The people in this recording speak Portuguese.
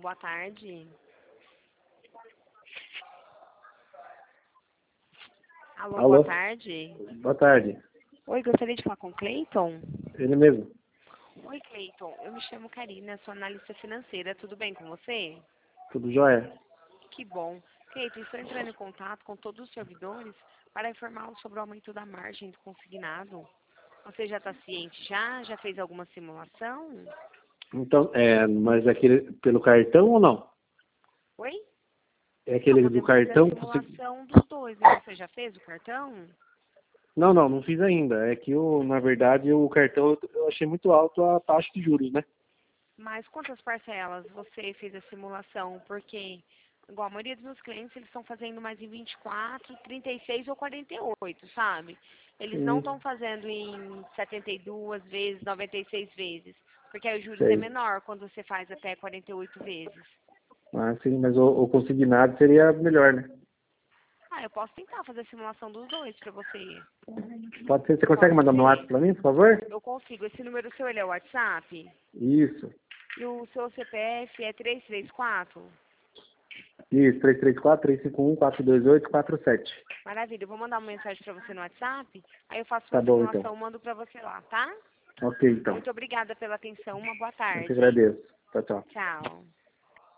boa tarde. Alô, Alô? boa tarde. Boa tarde. Oi, gostaria de falar com o Cleiton? Ele mesmo. Oi, Cleiton. Eu me chamo Karina, sou analista financeira. Tudo bem com você? Tudo jóia? Que bom. Cleiton, estou entrando em contato com todos os servidores para informá-los sobre o aumento da margem do consignado. Você já está ciente já? Já fez alguma simulação? Então, mas é aquele pelo cartão ou não? Oi? É aquele do Podemos fazer a cartão? simulação dos dois, né? Você já fez o cartão? Não fiz ainda. É que na verdade, o cartão eu achei muito alto a taxa de juros, né? Mas quantas parcelas você fez a simulação? Porque, igual a maioria dos meus clientes, eles estão fazendo mais em 24, 36 ou 48, sabe? Eles não Sim, estão fazendo em 72 vezes, 96 vezes. Porque aí os juros é sei. menor quando você faz até 48 vezes. Ah, sim, mas o consignado seria melhor, né? Ah, eu posso tentar fazer a simulação dos dois pra você. Pode ser. Você consegue Pode mandar no WhatsApp ser? pra mim, por favor? Eu consigo. Esse número seu, ele é o WhatsApp? Isso. E o seu CPF é 334? Isso, 334-351-428-47. Maravilha, eu vou mandar uma mensagem para você no WhatsApp, aí eu faço Tá uma bom, então. simulação, mando para você lá, tá? Ok, então. Muito obrigada pela atenção, uma boa Eu que tarde. agradeço. Tchau, tchau. Tchau.